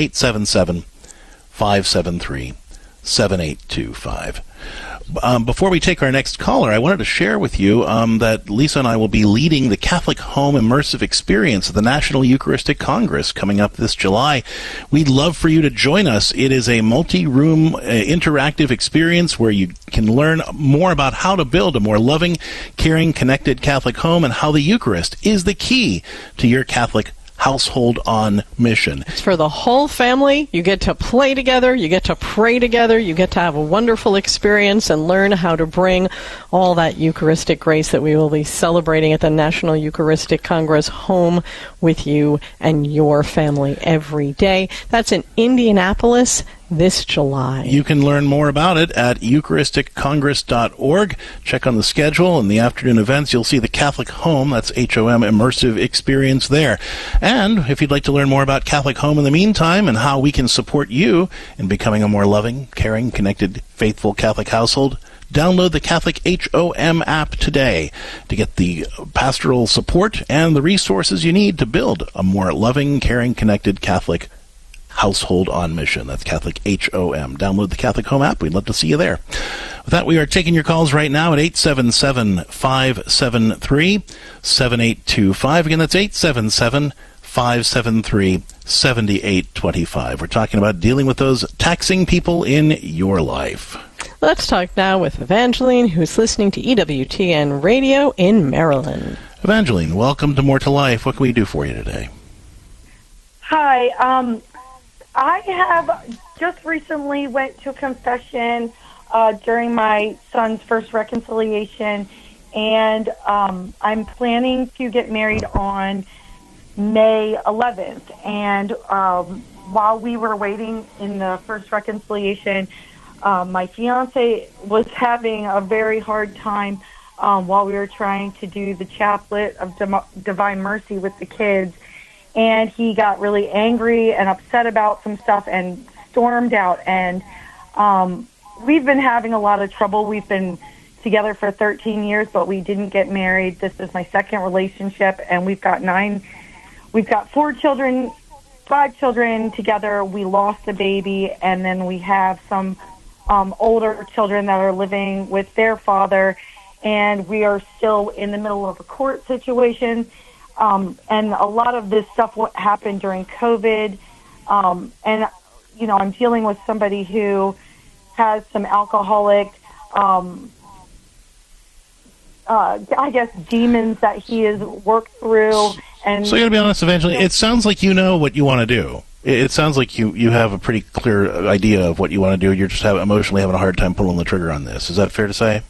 877-573-7825. Before we take our next caller, I wanted to share with you that Lisa and I will be leading the Catholic Home Immersive Experience at the National Eucharistic Congress coming up this July. We'd love for you to join us. It is a multi-room interactive experience where you can learn more about how to build a more loving, caring, connected Catholic home and how the Eucharist is the key to your Catholic household on mission. It's for the whole family. You get to play together, you get to pray together, you get to have a wonderful experience and learn how to bring all that Eucharistic grace that we will be celebrating at the National Eucharistic Congress home with you and your family every day. That's in Indianapolis this July. You can learn more about it at eucharisticcongress.org. Check on the schedule and the afternoon events. You'll see the Catholic Home, that's HOM, immersive experience there. And if you'd like to learn more about Catholic Home in the meantime and how we can support you in becoming a more loving, caring, connected, faithful Catholic household, download the Catholic HOM app today to get the pastoral support and the resources you need to build a more loving, caring, connected Catholic household on mission. That's Catholic HOM. Download the Catholic Home app. We'd love to see you there. With that, we are taking your calls right now at 877-573-7825. Again, that's 877-573-7825. We're talking about dealing with those taxing people in your life. Let's talk now with Evangeline, who's listening to EWTN Radio in Maryland. Evangeline, welcome to More to Life. What can we do for you today? Hi. I have just recently went to confession during my son's first reconciliation, and I'm planning to get married on May 11th. And while we were waiting in the first reconciliation, my fiance was having a very hard time while we were trying to do the chaplet of Divine Mercy with the kids. And he got really angry and upset about some stuff and stormed out. And we've been having a lot of trouble. We've been together for 13 years, but we didn't get married. This is my second relationship, and we've got 4 children, 5 children together. We lost a baby, and then we have some older children that are living with their father, and we are still in the middle of a court situation. And a lot of this stuff happened during COVID. And, you know, I'm dealing with somebody who has some alcoholic, I guess, demons that he has worked through. And so you got to be honest, Evangeline, it sounds like you know what you want to do. It sounds like you have a pretty clear idea of what you want to do. You're just emotionally having a hard time pulling the trigger on this. Is that fair to say?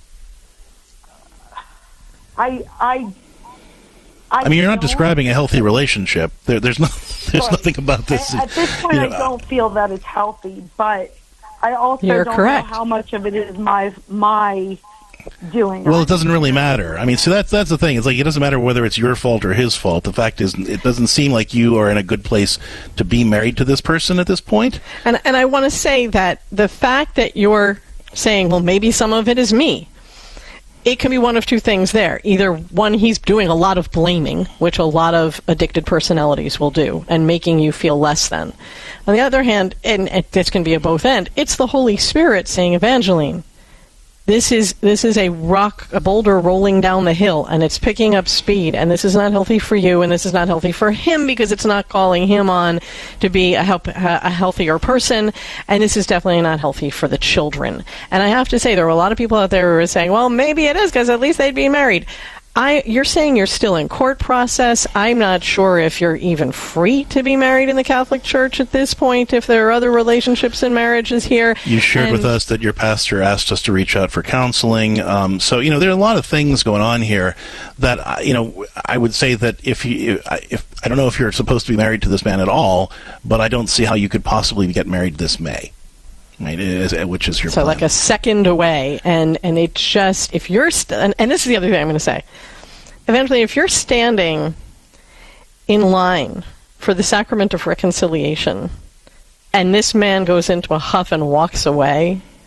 I mean, you're not describing a healthy relationship. There's nothing about this. At this point, I don't feel that it's healthy, but I also don't know how much of it is my doing. Well, it doesn't really matter. I mean, so that's the thing. It's like it doesn't matter whether it's your fault or his fault. The fact is, it doesn't seem like you are in a good place to be married to this person at this point. And I want to say that the fact that you're saying, well, maybe some of it is me. It can be one of two things there. Either one, he's doing a lot of blaming, which a lot of addicted personalities will do, and making you feel less than. On the other hand, and this can be a both end, it's the Holy Spirit saying, Evangeline, this is a boulder rolling down the hill, and it's picking up speed, and this is not healthy for you, and this is not healthy for him because it's not calling him on to be a healthier person, and this is definitely not healthy for the children. And I have to say, there are a lot of people out there who are saying, well, maybe it is because at least they'd be married. You're saying you're still in court process. I'm not sure if you're even free to be married in the Catholic Church at this point, if there are other relationships and marriages here. You shared with us that your pastor asked us to reach out for counseling. So, you know, there are a lot of things going on here that, you know, I would say that if I don't know if you're supposed to be married to this man at all, but I don't see how you could possibly get married this May. Right, which is your plan. Like a second away, and it just, if you're, and this is the other thing I'm going to say, eventually if you're standing in line for the sacrament of reconciliation, and this man goes into a huff and walks away,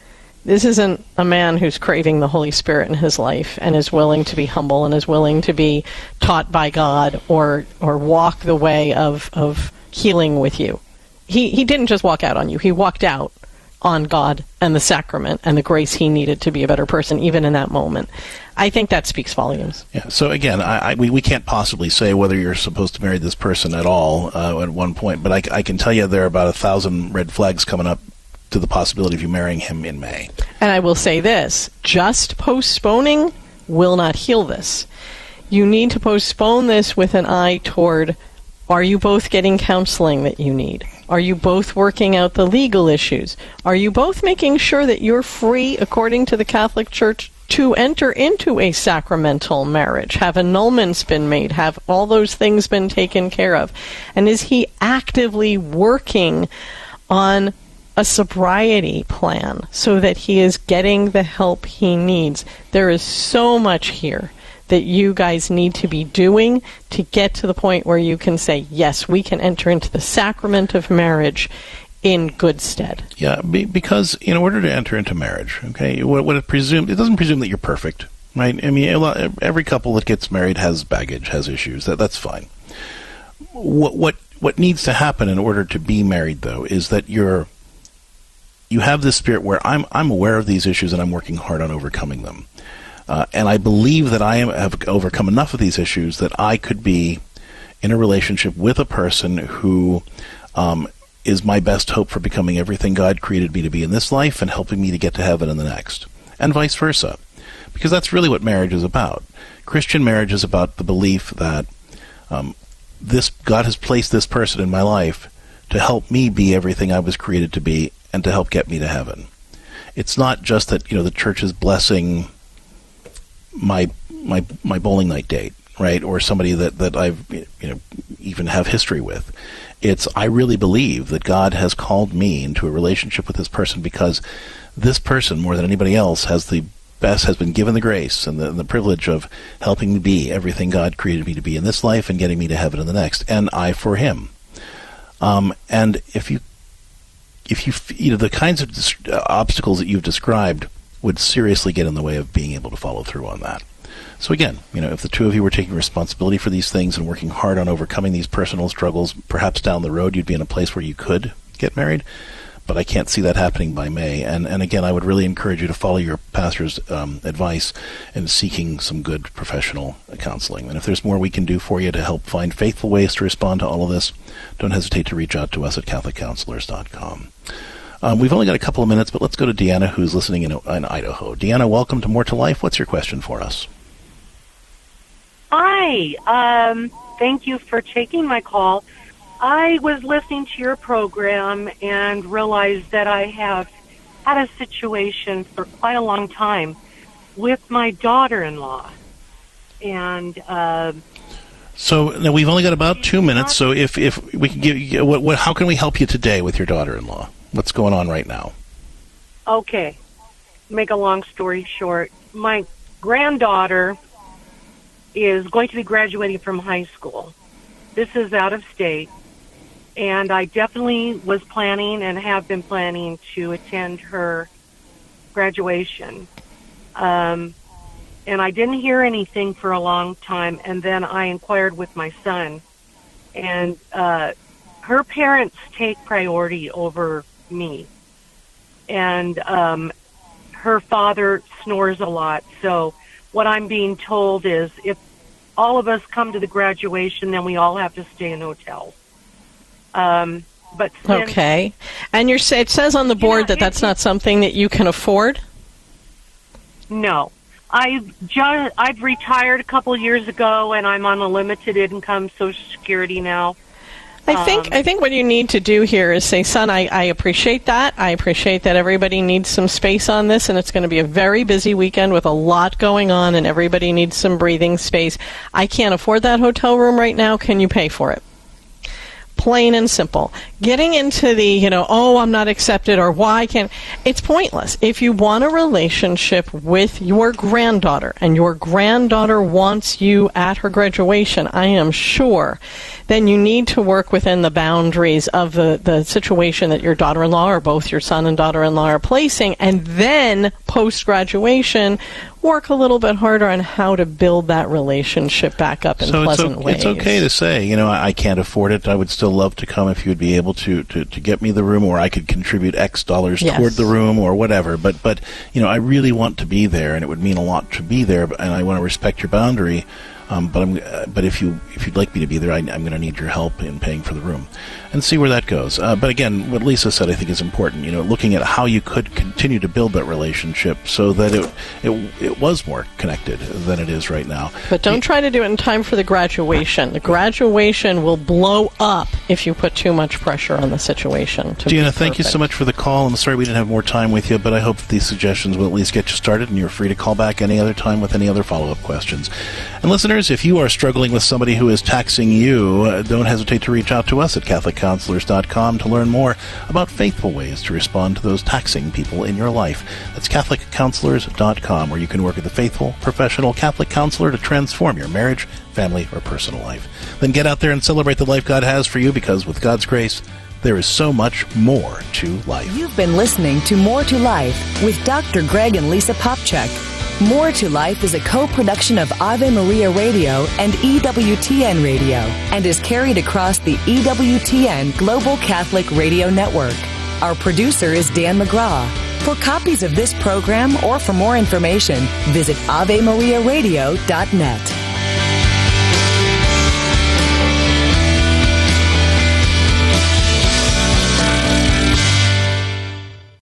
This isn't a man who's craving the Holy Spirit in his life and is willing to be humble and is willing to be taught by God or walk the way of healing with you. He didn't just walk out on you. He walked out on God and the sacrament and the grace he needed to be a better person, even in that moment. I think that speaks volumes. Yeah. So again, we can't possibly say whether you're supposed to marry this person at all at one point, but I can tell you there are about 1,000 red flags coming up to the possibility of you marrying him in May. And I will say this, just postponing will not heal this. You need to postpone this with an eye toward, are you both getting counseling that you need? Are you both working out the legal issues? Are you both making sure that you're free, according to the Catholic Church, to enter into a sacramental marriage? Have annulments been made? Have all those things been taken care of? And is he actively working on a sobriety plan so that he is getting the help he needs? There is so much here that you guys need to be doing to get to the point where you can say, yes, we can enter into the sacrament of marriage in good stead. Yeah, because in order to enter into marriage, okay, what it presumes, it doesn't presume that you're perfect, right? I mean, every couple that gets married has baggage, has issues. That's fine. What needs to happen in order to be married, though, is that you have this spirit where I'm aware of these issues and I'm working hard on overcoming them. And I believe that I have overcome enough of these issues that I could be in a relationship with a person who is my best hope for becoming everything God created me to be in this life and helping me to get to heaven in the next, and vice versa. Because that's really what marriage is about. Christian marriage is about the belief that God has placed this person in my life to help me be everything I was created to be and to help get me to heaven. It's not just that, the church is blessing my bowling night date, right, or somebody that I've even have history with. It's, I really believe that God has called me into a relationship with this person because this person, more than anybody else, has been given the grace and the privilege of helping me be everything God created me to be in this life and getting me to heaven in the next, and I for him. And if you the kinds of obstacles that you've described would seriously get in the way of being able to follow through on that. So again, if the two of you were taking responsibility for these things and working hard on overcoming these personal struggles, perhaps down the road you'd be in a place where you could get married. But I can't see that happening by May. And again, I would really encourage you to follow your pastor's advice in seeking some good professional counseling. And if there's more we can do for you to help find faithful ways to respond to all of this, don't hesitate to reach out to us at CatholicCounselors.com. We've only got a couple of minutes, but let's go to Deanna, who's listening in Idaho. Deanna, welcome to More to Life. What's your question for us? Hi. Thank you for taking my call. I was listening to your program and realized that I have had a situation for quite a long time with my daughter-in-law. And so now we've only got about 2 minutes. So if we can give, how can we help you today with your daughter-in-law? What's going on right now? Okay. Make a long story short, my granddaughter is going to be graduating from high school. This is out of state. And I definitely was planning and have been planning to attend her graduation. And I didn't hear anything for a long time, and then I inquired with my son. And her parents take priority over me. And her father snores a lot. So what I'm being told is if all of us come to the graduation, then we all have to stay in hotels. But okay, and it says on the board that that's not something that you can afford. No, I've retired a couple of years ago, and I'm on a limited income Social Security now. I think what you need to do here is say, son, I appreciate that. I appreciate that everybody needs some space on this, and it's going to be a very busy weekend with a lot going on, and everybody needs some breathing space. I can't afford that hotel room right now. Can you pay for it? Plain and simple. Getting into the, oh, I'm not accepted, or why can't... It's pointless. If you want a relationship with your granddaughter, and your granddaughter wants you at her graduation, I am sure, then you need to work within the boundaries of the situation that your daughter-in-law, or both your son and daughter-in-law, are placing, and then, post-graduation, work a little bit harder on how to build that relationship back up in pleasant ways. It's okay to say, I can't afford it. I would still love to come if you would be able to get me the room, or I could contribute X dollars toward the room, or whatever. But I really want to be there, and it would mean a lot to be there, and I want to respect your boundary. But if you'd like me to be there, I'm going to need your help in paying for the room, and see where that goes. But again, what Lisa said, I think, is important. Looking at how you could continue to build that relationship so that it was more connected than it is right now. But don't try to do it in time for the graduation. The graduation will blow up if you put too much pressure on the situation. Deanna, thank you so much for the call. I'm sorry we didn't have more time with you, but I hope that these suggestions will at least get you started, and you're free to call back any other time with any other follow-up questions. And listeners, if you are struggling with somebody who is taxing you, don't hesitate to reach out to us at CatholicCounselors.com to learn more about faithful ways to respond to those taxing people in your life. That's CatholicCounselors.com, where you can work with a faithful, professional Catholic counselor to transform your marriage, family, or personal life. Then get out there and celebrate the life God has for you, because with God's grace, there is so much more to life. You've been listening to More to Life with Dr. Greg and Lisa Popchak. More to Life is a co-production of Ave Maria Radio and EWTN Radio, and is carried across the EWTN Global Catholic Radio Network. Our producer is Dan McGraw. For copies of this program or for more information, visit AveMariaRadio.net.